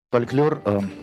Фольклор,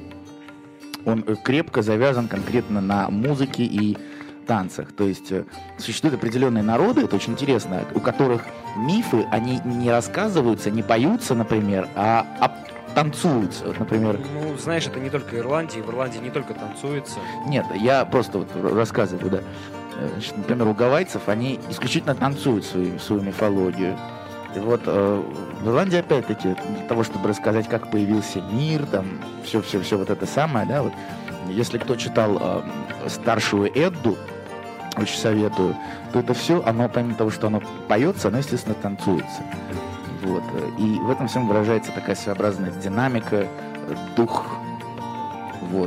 он крепко завязан конкретно на музыке и танцах. То есть существуют определенные народы, это очень интересно, у которых мифы, они не рассказываются, не поются, например, а танцуются. Вот, например, Ну, знаешь, это не только Ирландия, в Ирландии не только танцуется. нет, я просто вот рассказываю, да. Значит, например, у гавайцев они исключительно танцуют свою мифологию. И вот в Ирландии, опять-таки, для того, чтобы рассказать, как появился мир, там, все вот это самое, да, вот, если кто читал старшую Эдду, очень советую, то это все, оно, помимо того, что оно поется, оно, естественно, танцуется. Вот. И в этом всем выражается такая своеобразная динамика, дух, вот.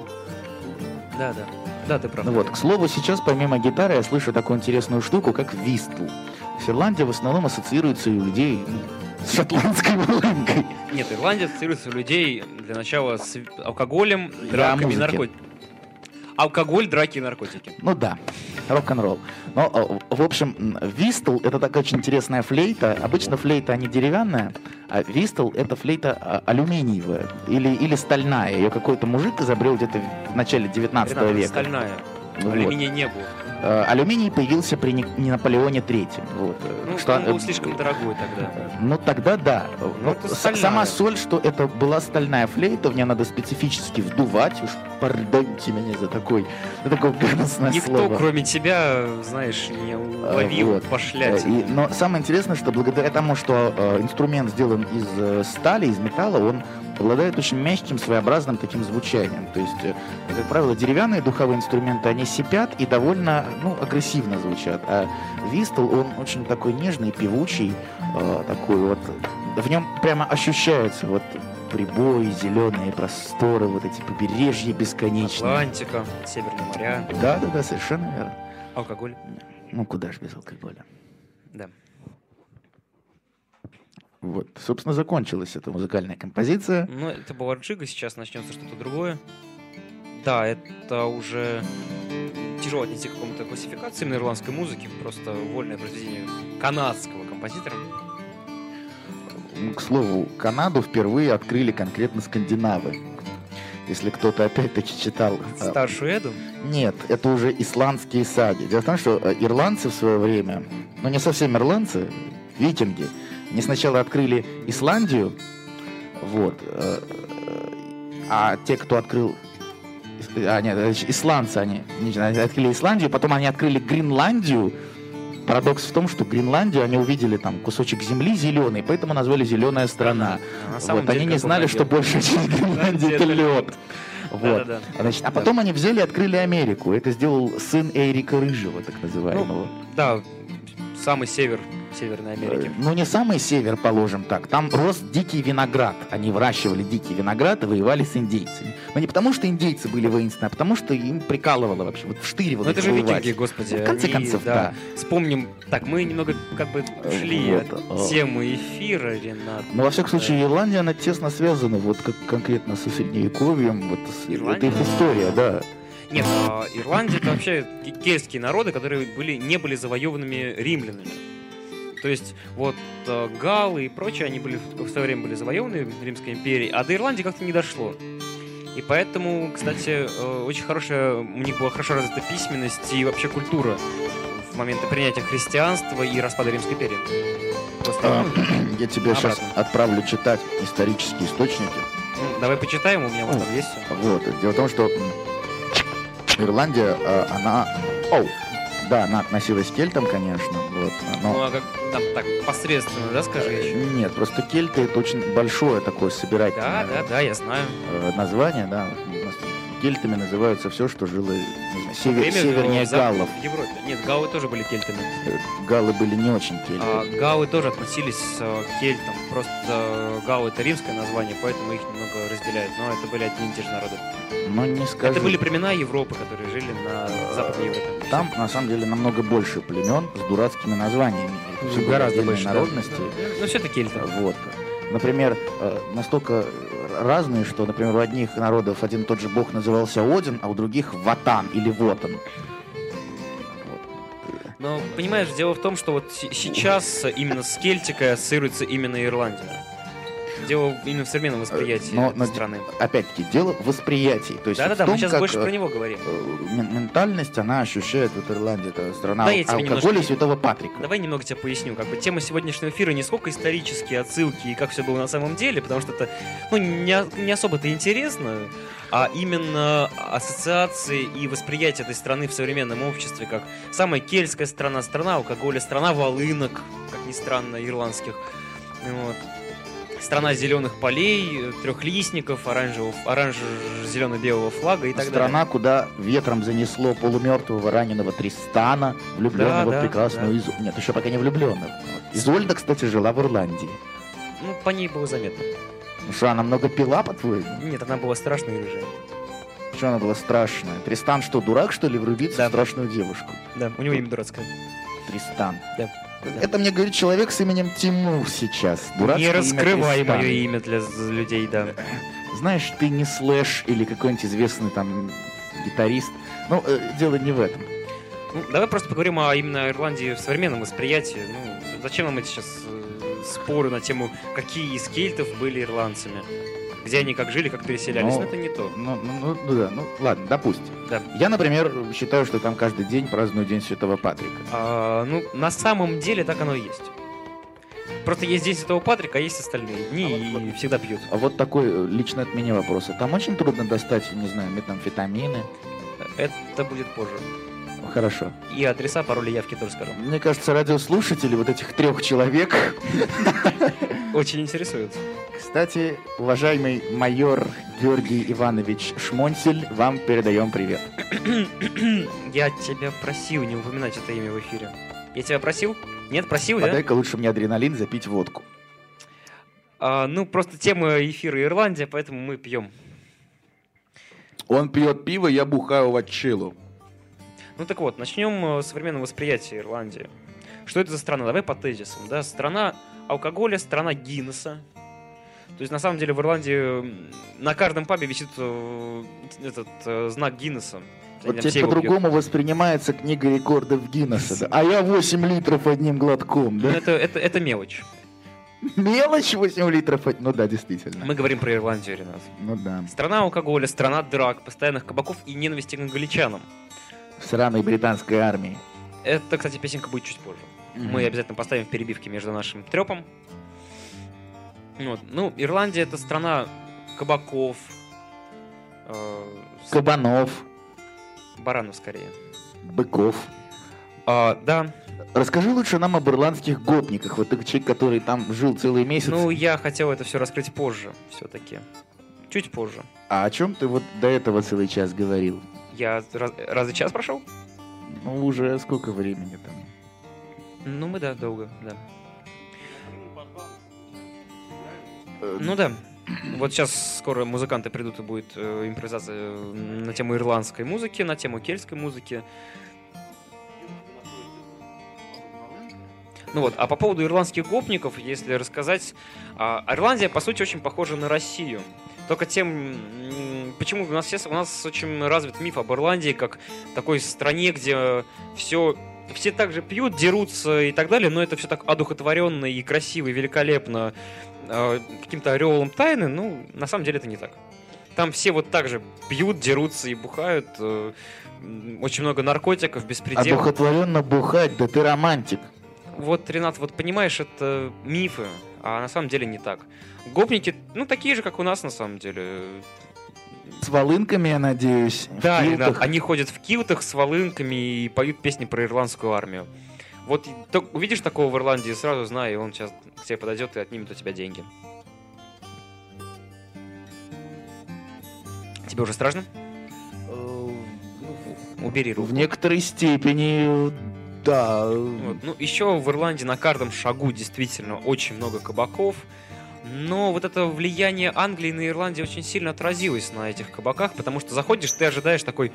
Да, да. Да, ты прав. Ну вот, к слову, сейчас помимо гитары я слышу такую интересную штуку, как вистл. Ирландия в основном ассоциируется у людей с шотландской волынкой. Нет, Ирландия ассоциируется у людей для начала с алкоголем, Для драками и музыки. наркотиками. Алкоголь, драки и наркотики. Ну да, рок-н-ролл. Но, в общем, вистл — это такая очень интересная флейта. Обычно флейта, они деревянная, а вистл — это флейта алюминиевая или стальная. Ее какой-то мужик изобрел где-то в начале 19 Ренат, века. стальная. Вот. Алюминия не было. Алюминий появился при Наполеоне III. Вот. Ну, Что, он был слишком дорогой тогда. Ну тогда да. Ну, это стальная. Сама соль, что это была стальная флейта, в нее надо специфически вдувать. Уж пардоньте меня за такое гадостное Никто, слово. кроме тебя, знаешь, не уловил Вот. пошлятину. Но самое интересное, что благодаря тому, что инструмент сделан из стали, из металла, он обладает очень мягким, своеобразным таким звучанием. То есть, как правило, деревянные духовые инструменты, они сипят и довольно, агрессивно звучат. А вистл, он очень такой нежный, певучий, такой вот. В нем прямо ощущаются вот прибои, зеленые просторы, вот эти побережья бесконечные. Атлантика, Северные моря, Да, совершенно верно. алкоголь. Ну, куда ж без алкоголя. Да. Вот, собственно, закончилась эта музыкальная композиция. Ну, это была Джига, сейчас начнется что-то другое. Да, это уже тяжело отнести к какому-то классификации именно ирландской музыки, просто вольное произведение канадского композитора. К слову, Канаду впервые открыли конкретно скандинавы. Если кто-то опять-таки читал... Старшую Эду? Нет, это уже исландские саги. Дело в том, что ирландцы в свое время, не совсем ирландцы, викинги, они сначала открыли Исландию, вот, а те, кто открыл... исландцы, они открыли Исландию, потом они открыли Гренландию. Парадокс в том, что Гренландию они увидели там кусочек земли зеленый, поэтому назвали «зеленая страна». Вот, они не знали, что большая часть Гренландии — это лед. Вот. Да-да-да. Значит, а потом они взяли и открыли Америку. Это сделал сын Эрика Рыжего, так называемого. Да, самый север Северной Америки. Не самый север, положим так. Там рос дикий виноград. Они выращивали дикий виноград и воевали с индейцами. Но не потому, что индейцы были воинственны, а потому, что им прикалывало вообще. Вот вштыривало. Это же викинги, господи. В конце концов, да. Вспомним. Так, мы немного ушли Вот. от темы эфира, Ренат. Но во всяком случае, Ирландия, она тесно связана вот как конкретно со Средневековьем. Вот это их история, да. Нет, Ирландия — это вообще кельтские народы, которые не были завоеванными римлянами. То есть вот галлы и прочие, они в свое время были завоеваны Римской империей, а до Ирландии как-то не дошло. И поэтому, кстати, очень хорошая, у них была хорошо развита письменность и вообще культура в моменты принятия христианства и распада Римской империи. Просто, я тебе сейчас отправлю читать исторические источники. Давай почитаем, у меня вот там есть все. Вот, дело в том, что Ирландия, она... она относилась к кельтам, конечно. Вот, но... как там так посредственно, да, скажи еще? Нет, просто кельты — это очень большое такое собирательное... Да, я знаю. Название, да. Кельтами называются все, что жило севернее галлов. В Европе. Нет, галлы тоже были кельтами. Галлы были не очень кельты. Галлы тоже относились к кельтам. Просто галлы — это римское название, поэтому их немного разделяют. Но это были одни и те же народы. Не скажу. Это были племена Европы, которые жили на Западной Европе. Там, на самом деле, намного больше племен с дурацкими названиями. Гораздо больше народности. Но все это кельты. Вот. Например, настолько разные, что, например, у одних народов один и тот же бог назывался Один, а у других Ватан или Вотан. Но, понимаешь, дело в том, что вот сейчас именно с Кельтикой ассоциируется именно Ирландия. Дело именно в современном восприятии но страны. Опять-таки, дело в восприятии. То есть Да-да-да, в том, мы сейчас как, больше про него говорим. Ментальность, она ощущает, вот Ирландия, это страна Да, я тебе алкоголя немножко- Святого Патрика. Давай немного тебе поясню. Как бы тема сегодняшнего эфира не сколько исторические отсылки и как все было на самом деле, потому что это не особо-то интересно, а именно ассоциации и восприятие этой страны в современном обществе как самая кельтская страна, страна алкоголя, страна волынок, как ни странно, ирландских. Вот. Страна зеленых полей, трехлистников, оранжево-зелено-белого флага и так Страна, куда ветром занесло полумертвого раненого Тристана, влюбленного Да, в прекрасную да. Нет, еще пока не влюбленного. Изольда, кстати, жила в Ирландии. далее. Ну, по ней было заметно. Ну что, она много пила, по-твоему? Нет, она была страшная и рыжая. Что она была страшная? Тристан что, дурак, что ли, влюбиться Да. в страшную девушку? Да, у него имя дурацкое. Тристан. Да. Это мне говорит человек с именем Тимур сейчас. Дурацкое Не имя раскрывай Тристан. мое имя для людей, да. Знаешь, ты не Слэш или какой-нибудь известный там гитарист. Ну, дело не в этом. Ну, давай просто поговорим о именно Ирландии в современном восприятии. Ну, зачем нам эти сейчас споры на тему, какие из кельтов были ирландцами? Где они как жили, как переселялись? Ну, Но это не то. Ну, да, ну ладно, допустим. Да. Я, например, считаю, что там каждый день празднуют День Святого Патрика. Ну, на самом деле так оно и есть. Просто есть День Святого Патрика, а есть остальные дни, и всегда пьют. А вот такой лично от меня вопрос. А там очень трудно достать, не знаю, метамфетамины. Это будет позже. Хорошо. И адреса, пароли, явки тоже скажу. Мне кажется, радиослушатели вот этих 3 человек... Очень интересует. Кстати, уважаемый майор Георгий Иванович Шмонсель, вам передаем привет. Я тебя просил не упоминать это имя в эфире. Я тебя просил? Нет, просил, да? Подай-ка лучше мне адреналин запить водку. Ну, просто тема эфира Ирландия, поэтому мы пьем. Он пьет пиво, я бухаю ватчилу. Ну так вот, начнем с современного восприятия Ирландии. Что это за страна? Давай по тезисам. Да? Страна алкоголя, страна Гиннесса. То есть, на самом деле, в Ирландии на каждом пабе висит этот знак Гиннесса. Вот Они там все теперь его пьют. по-другому воспринимается книга рекордов Гиннесса. Да? А я 8 литров одним глотком, Ну, да? это мелочь. Мелочь 8 литров. Ну да, действительно. Мы говорим про Ирландию, Ренат. Ну да. Страна алкоголя, страна драк, постоянных кабаков и ненависти к англичанам. В сраной британской армии. Это, кстати, песенка будет чуть позже. Мы обязательно поставим в перебивке между нашим трепом. Вот. Ну, Ирландия — это страна кабаков, Кабанов, баранов скорее. быков. Да, Расскажи лучше нам об ирландских гопниках. Вот ты человек, который там жил целый месяц. ну я хотел это все раскрыть позже все-таки. Чуть позже. А о чем ты вот до этого целый час говорил? Я разве час прошел? Ну, уже сколько времени там? Ну, мы, да, долго, да. Ну да. Вот сейчас скоро музыканты придут и будет импровизация на тему ирландской музыки, на тему кельтской музыки. Ну вот, а по поводу ирландских гопников, если рассказать, Ирландия, по сути, очень похожа на Россию. Только тем, почему у нас очень развит миф об Ирландии, как такой стране, где все так же пьют, дерутся и так далее, но это все так одухотворенно и красиво, и великолепно, каким-то ореолом тайны. Ну, на самом деле это не так. Там все вот так же пьют, дерутся и бухают, очень много наркотиков, беспредел. Одухотворенно бухать, да ты романтик. Вот, Ренат, вот понимаешь, это мифы, а на самом деле не так. Гопники, ну, такие же, как у нас, на самом деле. С волынками, я надеюсь. в Да, килтах. Ренат, они ходят в килтах с волынками и поют песни про ирландскую армию. Вот увидишь такого в Ирландии, сразу знай, и он сейчас к тебе подойдет и отнимет у тебя деньги. Тебе уже страшно? Убери руку. В некоторой степени, да. Вот. Ну, еще в Ирландии на каждом шагу действительно очень много кабаков. Но вот это влияние Англии на Ирландию очень сильно отразилось на этих кабаках, потому что заходишь, ты ожидаешь такой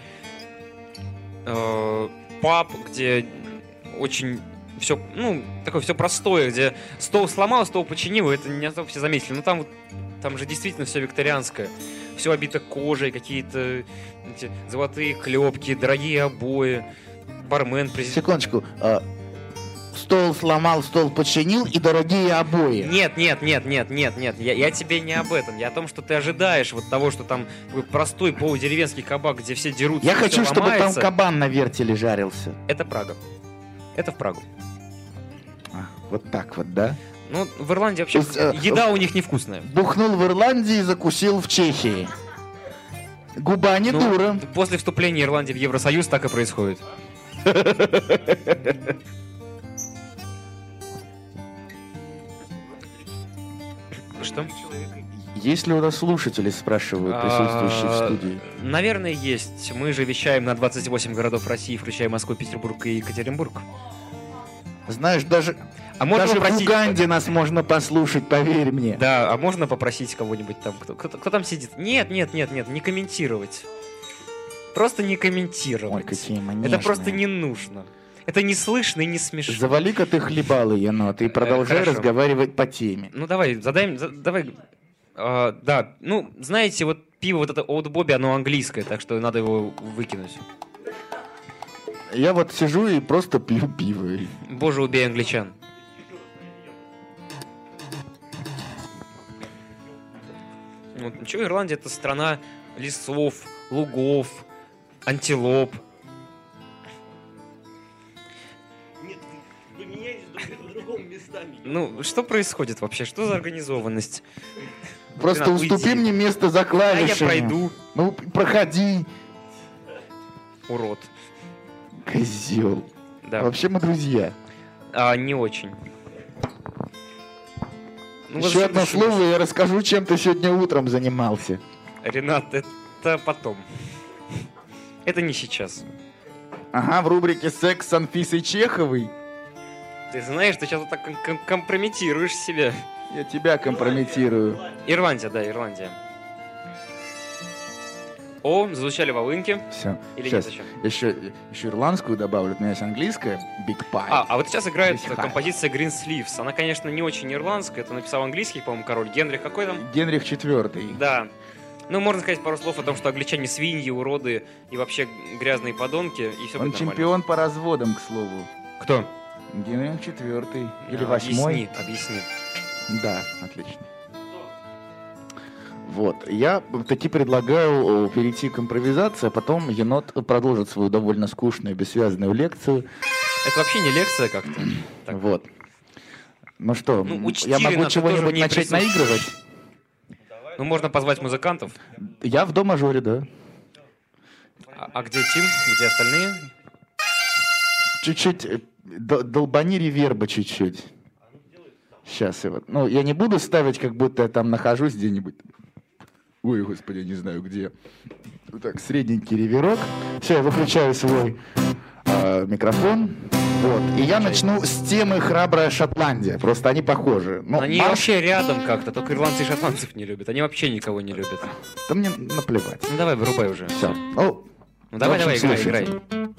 паб, где очень все, ну, такое все простое, где стол сломал, стол починил, это не особо все заметили. Но там же действительно все викторианское. Все обито кожей, какие-то эти золотые клепки, дорогие обои, бармен, президент. Секундочку. стол сломал, стол починил и дорогие обои. Нет, я тебе не об этом. Я о том, что ты ожидаешь вот того, что там такой простой полудеревенский кабак, где все дерутся. Я и хочу, всё чтобы там ломается. кабан на вертеле жарился. Это Прага. Это в Прагу. Вот так вот, да? Ну, в Ирландии вообще То есть, еда у них невкусная. Бухнул в Ирландии, закусил в Чехии. Губа не Ну, дура. После вступления Ирландии в Евросоюз так и происходит. Что? Есть ли у нас слушатели, спрашивают, присутствующие в студии? Наверное, есть. Мы же вещаем на 28 городов России, включая Москву, Петербург и Екатеринбург. Знаешь, даже можно в попросить... Уганде нас можно послушать, поверь мне. Да, а можно попросить кого-нибудь там, кто там сидит? Нет, не комментировать. Просто не комментировать. Ой, какие мы Это просто не нужно. Это не слышно и не смешно. Завали-ка ты хлебалы, енот, и продолжай Хорошо. разговаривать по теме. Ну давай, давай. Да, ну, знаете, вот пиво вот это Old Bobby, оно английское, так что надо его выкинуть. Я вот сижу и просто пью пиво. Боже, убей англичан. Вот, что Ирландия — это страна лесов, лугов, антилоп. Нет, вы меняетесь друг другом местами. Ну, что происходит вообще? Что за организованность? Просто Ренат, уступи уйди. мне место за А я клавишами. пройду, Ну, проходи, урод. козел. Да. Вообще мы друзья. Не очень. Ну, вот Еще что одно ты шумишь? слово, и я расскажу, чем ты сегодня утром занимался. Ренат, это потом. Это не сейчас. Ага, в рубрике «Секс с Анфисой Чеховой» Ты знаешь, ты сейчас вот так компрометируешь себя. я тебя компрометирую. Ирландия, да, Ирландия. О, зазвучали волынки. Все, Или сейчас. нет еще? Еще ирландскую добавлю, у меня есть английская, Big Pie. А вот сейчас играет Здесь композиция Green Sleeves. Она, конечно, не очень ирландская. Это написал английский, по-моему, король Генрих. Какой там? Генрих IV. Да. Ну, можно сказать пару слов о том, что англичане свиньи, уроды и вообще грязные подонки, и все Он будет нормально. чемпион по разводам, к слову. Кто? Генрих IV. Или А, 8. Объясни. Да, отлично. Вот, я таки предлагаю перейти к импровизации, а потом енот продолжит свою довольно скучную, бессвязную лекцию. Это вообще не лекция как-то. Так. Вот. Ну что, Ну, учти, я могу Ренат, ты тоже в чего-нибудь ней начать присутствуешь. наигрывать? Ну, можно позвать музыкантов. Я в до-мажоре, да. А где Тим? Где остальные? Чуть-чуть, долбани реверба чуть-чуть. Сейчас я вот, ну, я не буду ставить, как будто я там нахожусь где-нибудь. Ой, господи, я не знаю где. Вот так, средненький реверок. Все, я выключаю свой микрофон. Вот. И я начну с темы «Храбрая Шотландия». Просто они похожи. Ну, Они вообще рядом как-то, только ирландцы и шотландцев не любят. Они вообще никого не любят. Да мне наплевать. Ну давай, вырубай уже. Все. Ну, Ну давай, в общем, играй. слушайте.